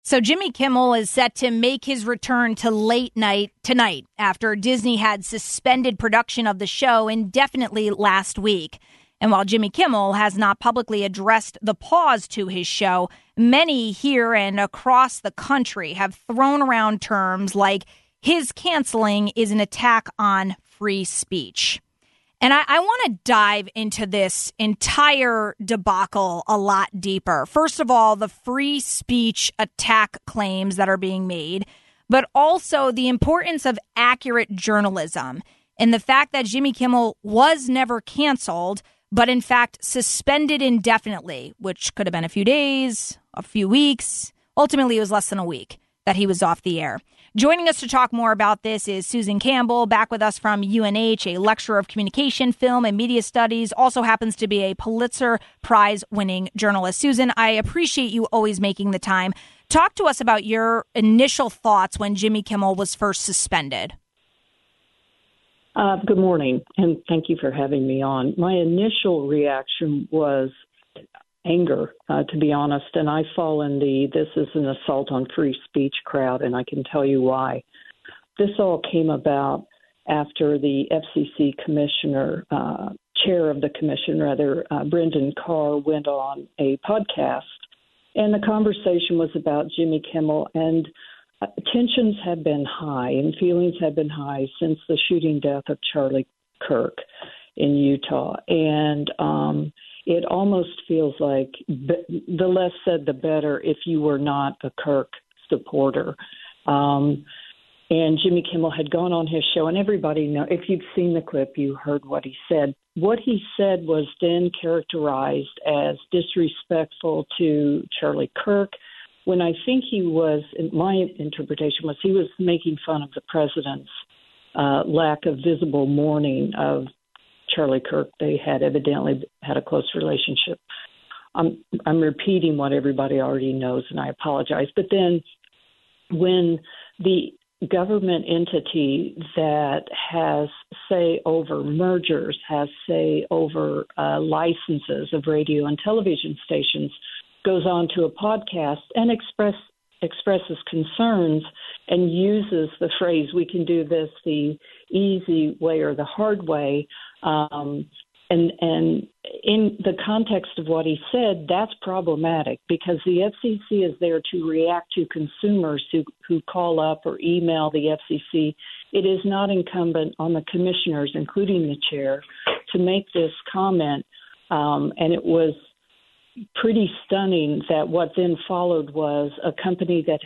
So Jimmy Kimmel is set to make his return to late night tonight after Disney had suspended production of the show indefinitely last week. And while Jimmy Kimmel has not publicly addressed the pause to his show, many here and across the country have thrown around terms like his canceling is an attack on free speech. And I want to dive into this entire debacle a lot deeper. First of all, the free speech attack claims that are being made, but also the importance of accurate journalism and the fact that Jimmy Kimmel was never canceled, but in fact suspended indefinitely, which could have been a few days, a few weeks. Ultimately, it was less than a week that he was off the air. Joining us to talk more about this is Susan Campbell, back with us from UNH, a lecturer of communication, film, and media studies, also happens to be a Pulitzer Prize-winning journalist. Susan, I appreciate you always making the time. Talk to us about your initial thoughts when Jimmy Kimmel was first suspended. Good morning, and thank you for having me on. My initial reaction was anger, to be honest, and I fall in this is an assault on free speech crowd, and I can tell you why. This all came about after the FCC commissioner, chair of the commission, Brendan Carr, went on a podcast, and the conversation was about Jimmy Kimmel, and tensions have been high and feelings have been high since the shooting death of Charlie Kirk in Utah, and it almost feels like the less said, the better if you were not a Kirk supporter. And Jimmy Kimmel had gone on his show, and everybody know, if you've seen the clip, you heard what he said. What he said was then characterized as disrespectful to Charlie Kirk, when I think my interpretation was he was making fun of the president's lack of visible mourning of Charlie Kirk. They had evidently had a close relationship. I'm repeating what everybody already knows, and I apologize. But then when the government entity that has say over mergers, has say over licenses of radio and television stations, goes on to a podcast and expresses concerns and uses the phrase, we can do this the easy way or the hard way, and in the context of what he said, that's problematic because the FCC is there to react to consumers who call up or email the FCC. It is not incumbent on the commissioners, including the chair, to make this comment, and it was pretty stunning that what then followed was a company that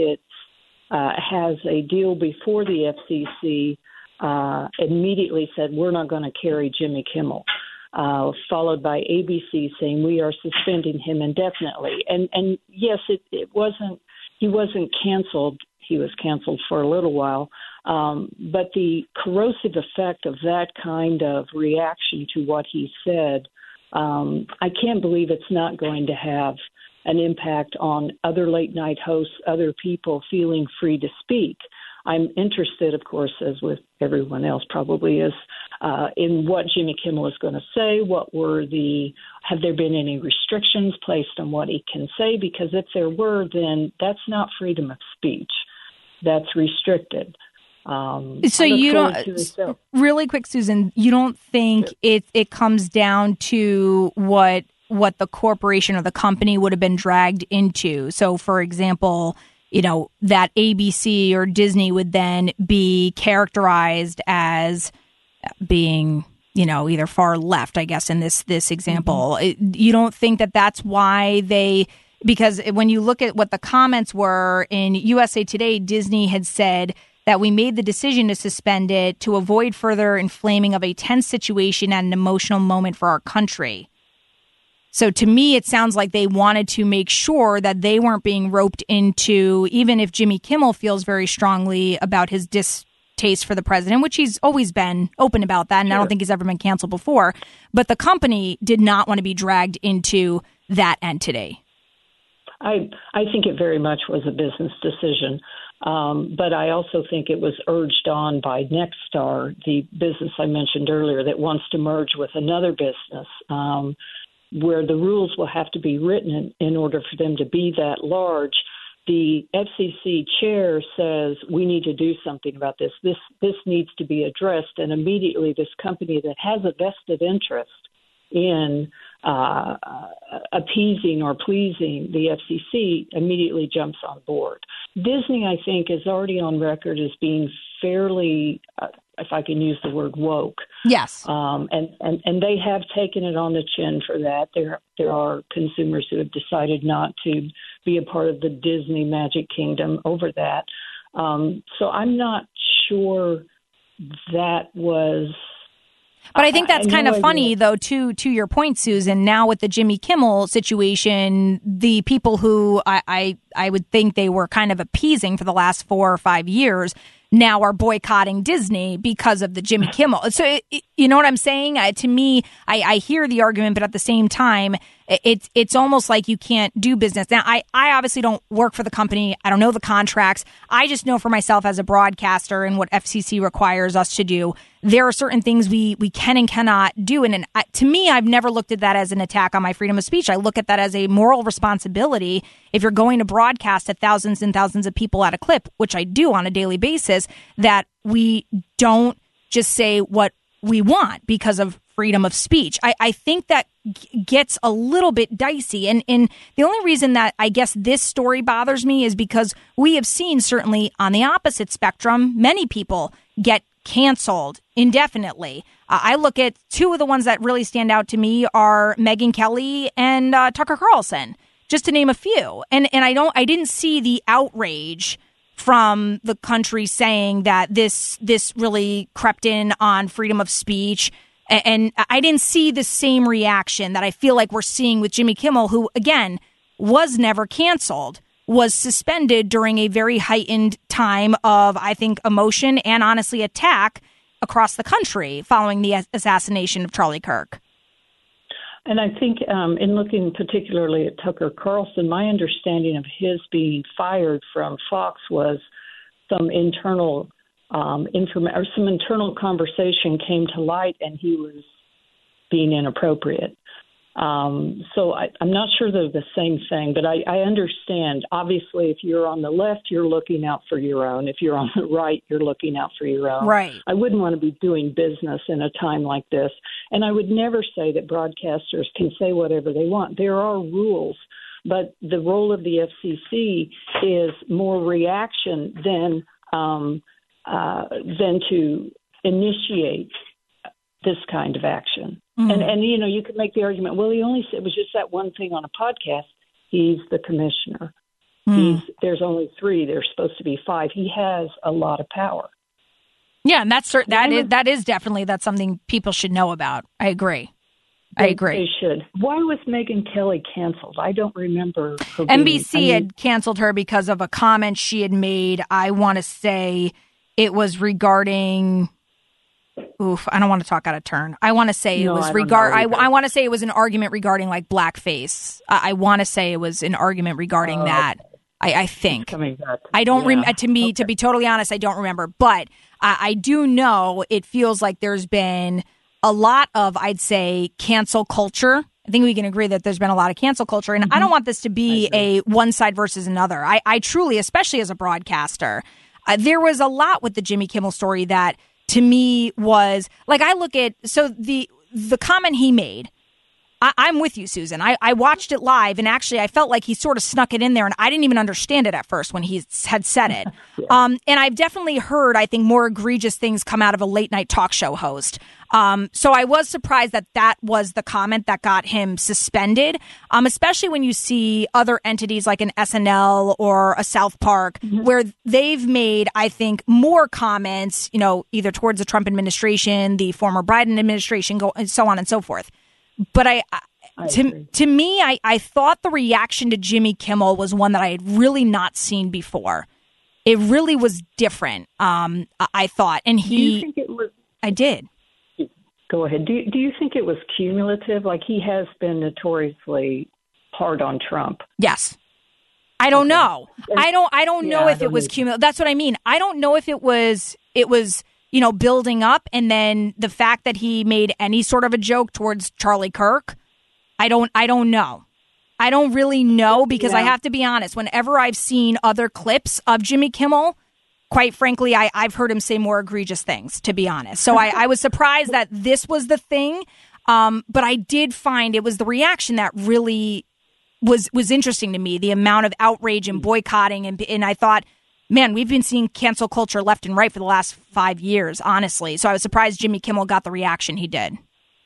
has a deal before the FCC immediately said, we're not going to carry Jimmy Kimmel, followed by ABC saying we are suspending him indefinitely. And yes, he wasn't canceled. He was canceled for a little while. But the corrosive effect of that kind of reaction to what he said, I can't believe it's not going to have an impact on other late night hosts, other people feeling free to speak. I'm interested, of course, as with everyone else probably is, in what Jimmy Kimmel is going to say. Have there been any restrictions placed on what he can say? Because if there were, then that's not freedom of speech. That's restricted. So you don't, really quick, Susan, you don't think it comes down to what the corporation or the company would have been dragged into? So, for example, that ABC or Disney would then be characterized as being, either far left, I guess, in this example. Mm-hmm. You don't think that that's why because when you look at what the comments were in USA Today, Disney had said that we made the decision to suspend it to avoid further inflaming of a tense situation and an emotional moment for our country. So to me, it sounds like they wanted to make sure that they weren't being roped into, even if Jimmy Kimmel feels very strongly about his distaste for the president, which he's always been open about that, and sure. I don't think he's ever been canceled before. But the company did not want to be dragged into that entity. I think it very much was a business decision. But I also think it was urged on by Nexstar, the business I mentioned earlier that wants to merge with another business, where the rules will have to be written in order for them to be that large. the FCC chair says we need to do something about this. This needs to be addressed, and immediately this company that has a vested interest in appeasing or pleasing the FCC immediately jumps on board. Disney, I think, is already on record as being fairly, if I can use the word, woke. Yes. And they have taken it on the chin for that. There are consumers who have decided not to be a part of the Disney Magic Kingdom over that. So I'm not sure that was... But I think that's kind of funny, though, to your point, Susan. Now with the Jimmy Kimmel situation, the people who I would think they were kind of appeasing for the last 4 or 5 years now are boycotting Disney because of the Jimmy Kimmel. So, you know what I'm saying? To me, I hear the argument, but at the same time, it's almost like you can't do business. Now, I obviously don't work for the company. I don't know the contracts. I just know for myself as a broadcaster and what FCC requires us to do. There are certain things we can and cannot do. And to me, I've never looked at that as an attack on my freedom of speech. I look at that as a moral responsibility. If you're going to broadcast to thousands and thousands of people at a clip, which I do on a daily basis, that we don't just say what we want because of freedom of speech. I think that gets a little bit dicey. And the only reason that I guess this story bothers me is because we have seen, certainly on the opposite spectrum, many people get canceled indefinitely. I look at two of the ones that really stand out to me are Megyn Kelly and Tucker Carlson, just to name a few. And I didn't see the outrage from the country saying that this really crept in on freedom of speech. And I didn't see the same reaction that I feel like we're seeing with Jimmy Kimmel, who, again, was never canceled, was suspended during a very heightened time of, I think, emotion and honestly attack across the country following the assassination of Charlie Kirk. And I think in looking particularly at Tucker Carlson, my understanding of his being fired from Fox was some internal information or some internal conversation came to light, and he was being inappropriate. So I'm not sure they're the same thing, but I understand. Obviously, if you're on the left, you're looking out for your own. If you're on the right, you're looking out for your own. Right. I wouldn't want to be doing business in a time like this. And I would never say that broadcasters can say whatever they want. There are rules, but the role of the FCC is more reaction than to initiate this kind of action. Mm-hmm. And you know, you could make the argument, well, he only said it was just that one thing on a podcast. He's the commissioner. There's only 3. There's supposed to be 5. He has a lot of power. Yeah, and that is definitely something people should know about. I agree. They should. Why was Megyn Kelly canceled? I don't remember. NBC had canceled her because of a comment she had made. I want to say it was regarding. I don't want to talk out of turn. I want to say it was I want to say it was an argument regarding like blackface. I want to say it was an argument regarding that. I think. I don't to be totally honest, I don't remember. But I do know it feels like there's been a lot of, I'd say, cancel culture. I think we can agree that there's been a lot of cancel culture. And I don't want this to be a one side versus another. I truly, especially as a broadcaster, there was a lot with the Jimmy Kimmel story that to me was like, I look at, so the comment he made, I'm with you, Susan. I watched it live, and actually I felt like he sort of snuck it in there, and I didn't even understand it at first when he had said it. Yeah. And I've definitely heard, I think, more egregious things come out of a late-night talk show host. So I was surprised that was the comment that got him suspended, especially when you see other entities like an SNL or a South Park, where they've made, I think, more comments, you know, either towards the Trump administration, the former Biden administration, and so on and so forth. But to me, I thought the reaction to Jimmy Kimmel was one that I had really not seen before. It really was different, I thought. And do you think it was? I did. Go ahead. Do you think it was cumulative? Like, he has been notoriously hard on Trump. Yes. I don't know. I don't know if it was cumulative. That's what I mean. I don't know if it was, you know, building up, and then the fact that he made any sort of a joke towards Charlie Kirk, I don't know. I don't really know because I have to be honest. Whenever I've seen other clips of Jimmy Kimmel, quite frankly, I've heard him say more egregious things, to be honest. So I was surprised that this was the thing. But I did find it was the reaction that really was interesting to me, the amount of outrage and boycotting. And I thought, man, we've been seeing cancel culture left and right for the last 5 years, honestly. So I was surprised Jimmy Kimmel got the reaction he did.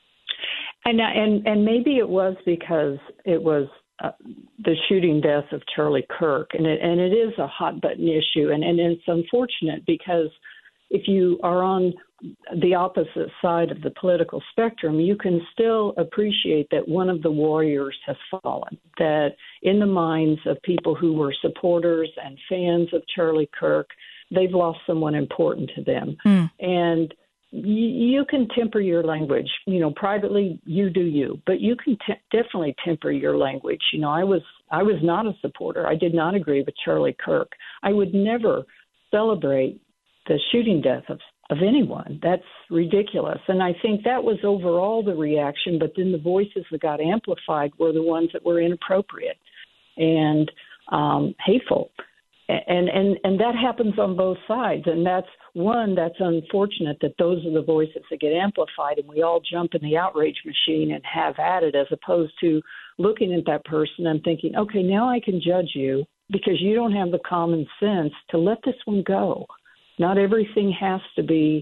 And maybe it was because it was the shooting death of Charlie Kirk, and it is a hot button issue, and it's unfortunate because if you are on the opposite side of the political spectrum, you can still appreciate that one of the warriors has fallen, that in the minds of people who were supporters and fans of Charlie Kirk, they've lost someone important to them. And you can temper your language. Privately, you do you, but you can definitely temper your language. I was not a supporter. I did not agree with Charlie Kirk. I would never celebrate the shooting death of anyone. That's ridiculous. And I think that was overall the reaction, but then the voices that got amplified were the ones that were inappropriate and hateful. And that happens on both sides. And that's unfortunate that those are the voices that get amplified and we all jump in the outrage machine and have at it, as opposed to looking at that person and thinking, okay, now I can judge you because you don't have the common sense to let this one go. Not everything has to be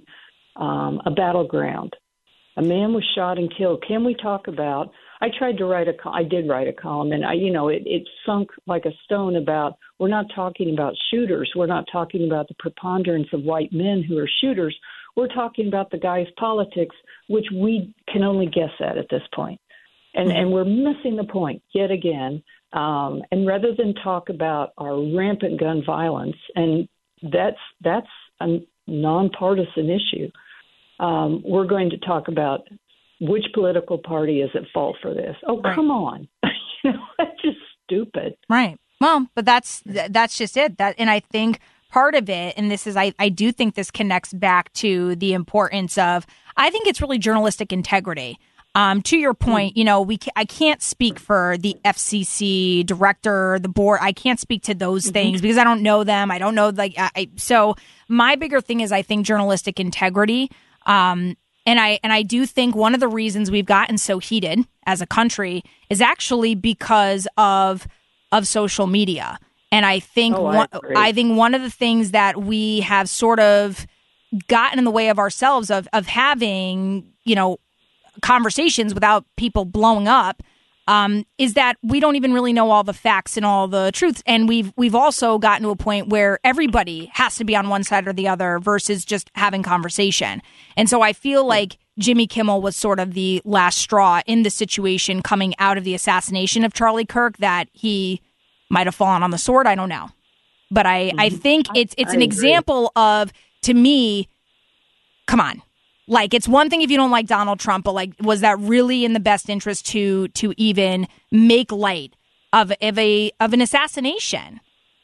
a battleground. A man was shot and killed. Can we talk about? I did write a column, and it sunk like a stone about. We're not talking about shooters. We're not talking about the preponderance of white men who are shooters. We're talking about the guy's politics, which we can only guess at this point. And we're missing the point yet again. And rather than talk about our rampant gun violence, and that's a nonpartisan issue, we're going to talk about which political party is at fault for this. Oh, right. Come on. That's just stupid. Right. Well, but that's just it. And I think part of it, and this is, I do think this connects back to the importance of, I think it's really journalistic integrity. To your point, I can't speak for the FCC director, the board. I can't speak to those things because I don't know them. I don't know, so my bigger thing is, I think, journalistic integrity. And I do think one of the reasons we've gotten so heated as a country is actually because of social media. And I think I think one of the things that we have sort of gotten in the way of ourselves of having, conversations without people blowing up, is that we don't even really know all the facts and all the truths. And we've also gotten to a point where everybody has to be on one side or the other versus just having conversation. And so I feel like Jimmy Kimmel was sort of the last straw in the situation coming out of the assassination of Charlie Kirk, that he might have fallen on the sword. I don't know. But I think it's an example of, to me, come on. Like, it's one thing if you don't like Donald Trump, but was that really in the best interest to even make light of an assassination?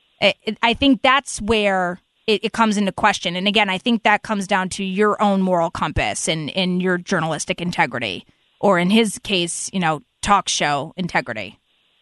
I think that's where it comes into question. And again, I think that comes down to your own moral compass and your journalistic integrity, or in his case, talk show integrity.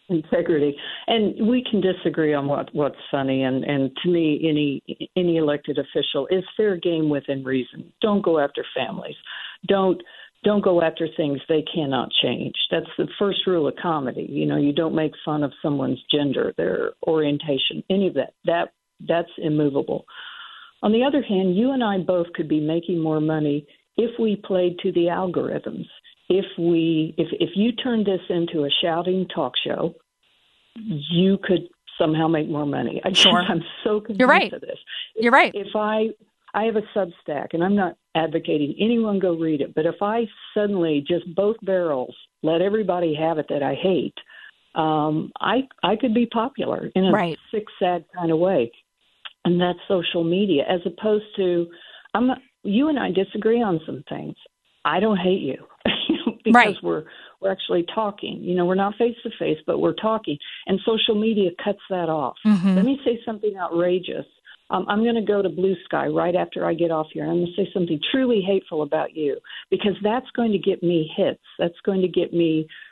And we can disagree on what's funny, and to me, any elected official is fair game within reason. Don't go after families. Don't go after things they cannot change. That's the first rule of comedy. You don't make fun of someone's gender, their orientation, any of that. That's immovable. On the other hand, you and I both could be making more money if we played to the algorithms. If you turned this into a shouting talk show, you could somehow make more money. Sure. I'm so convinced You're right. of this. You're right. If I have a Substack, and I'm not advocating anyone go read it, but if I suddenly just both barrels let everybody have it that I hate, I could be popular in a sick, sad kind of way. And that's social media, as opposed to you and I disagree on some things. I don't hate you because we're actually talking. We're not face to face, but we're talking. And social media cuts that off. Let me say something outrageous. I'm going to go to Blue Sky right after I get off here. I'm going to say something truly hateful about you, because that's going to get me hits. That's going to get me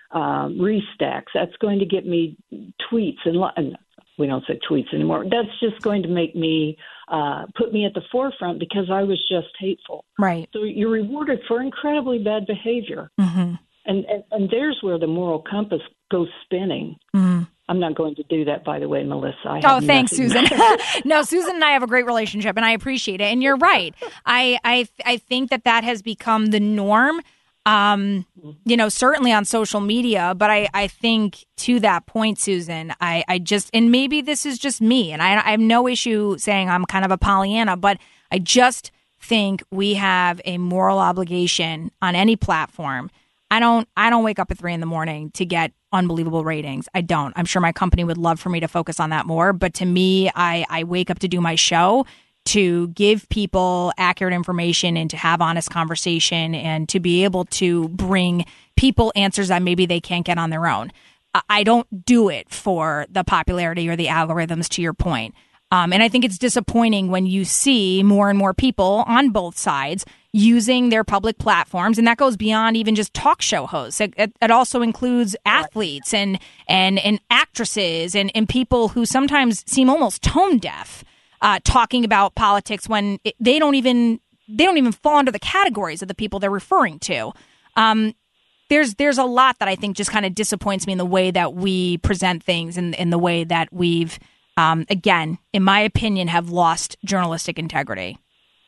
restacks. That's going to get me tweets and we don't say tweets anymore. That's just going to make me put me at the forefront because I was just hateful. Right. So you're rewarded for incredibly bad behavior. Mm-hmm. And there's where the moral compass goes spinning. Mm-hmm. I'm not going to do that, by the way, Melissa. Thanks, Susan. No, Susan and I have a great relationship, and I appreciate it. And you're right. I think that has become the norm. Certainly on social media, but I think to that point, Susan, I just, and maybe this is just me, and I have no issue saying I'm kind of a Pollyanna, but I just think we have a moral obligation on any platform. I don't wake up at 3 a.m. to get unbelievable ratings. I don't. I'm sure my company would love for me to focus on that more, but to me, I wake up to do my show, to give people accurate information and to have honest conversation and to be able to bring people answers that maybe they can't get on their own. I don't do it for the popularity or the algorithms, to your point. And I think it's disappointing when you see more and more people on both sides using their public platforms. And that goes beyond even just talk show hosts. It also includes athletes and actresses and people who sometimes seem almost tone deaf. Talking about politics when they don't even fall under the categories of the people they're referring to. There's a lot that I think just kind of disappoints me in the way that we present things and in the way that we've, again, in my opinion, have lost journalistic integrity.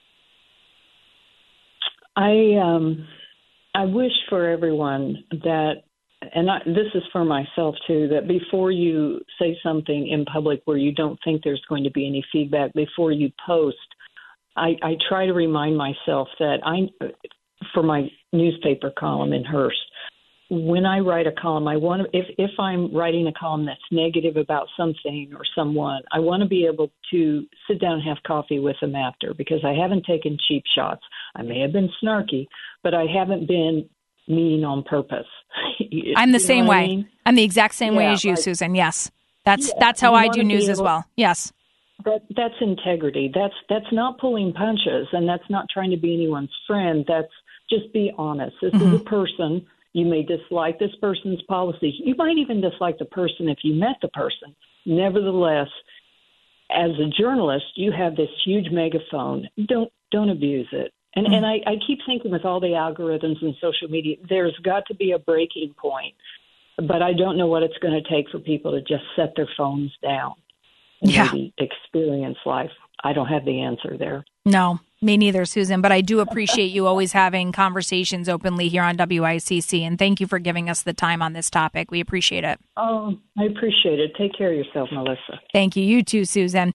I wish for everyone that, and this is for myself too, that before you say something in public where you don't think there's going to be any feedback, before you post, I try to remind myself that for my newspaper column in Hearst, when I write a column, I want to, if I'm writing a column that's negative about something or someone, I want to be able to sit down and have coffee with them after, because I haven't taken cheap shots. I may have been snarky, but I haven't been mean on purpose. I'm the same way. I mean? I'm the exact same way as you, like, Susan. Yes. That's how I do news as well. Yes. That's integrity. That's not pulling punches, and that's not trying to be anyone's friend. That's just be honest. This is a person. You may dislike this person's policies. You might even dislike the person if you met the person. Nevertheless, as a journalist, you have this huge megaphone. Don't abuse it. And I keep thinking with all the algorithms and social media, there's got to be a breaking point. But I don't know what it's going to take for people to just set their phones down and maybe experience life. I don't have the answer there. No, me neither, Susan. But I do appreciate you always having conversations openly here on WICC. And thank you for giving us the time on this topic. We appreciate it. Oh, I appreciate it. Take care of yourself, Melissa. Thank you. You too, Susan.